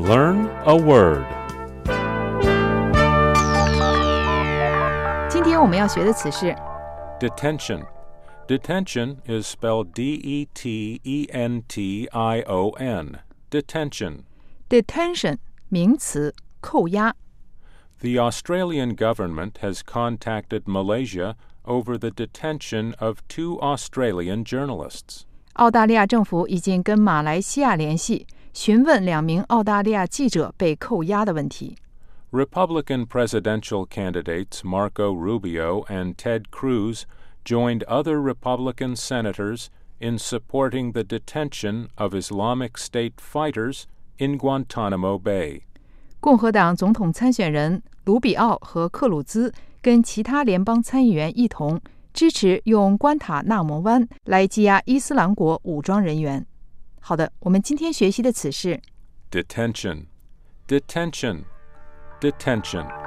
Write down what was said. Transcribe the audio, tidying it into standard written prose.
Learn a word. 今天我们要学的词是 Detention. Detention is spelled D-E-T-E-N-T-I-O-N. Detention. detention 名词，扣押。 The Australian government has contacted Malaysia over the detention of 2 Australian journalists. 澳大利亚政府已经跟马来西亚联系，询问2名澳大利亚记者被扣押的问题。 Republican presidential candidates Marco Rubio and Ted Cruz joined other Republican senators in supporting the detention of Islamic State fighters in Guantanamo Bay. 共和党总统参选人卢比奥和克鲁兹跟其他联邦参议员一同支持用关塔纳摩湾来羁押伊斯兰国武装人员。好的，我们今天学习的词是 Detention. Detention. Detention.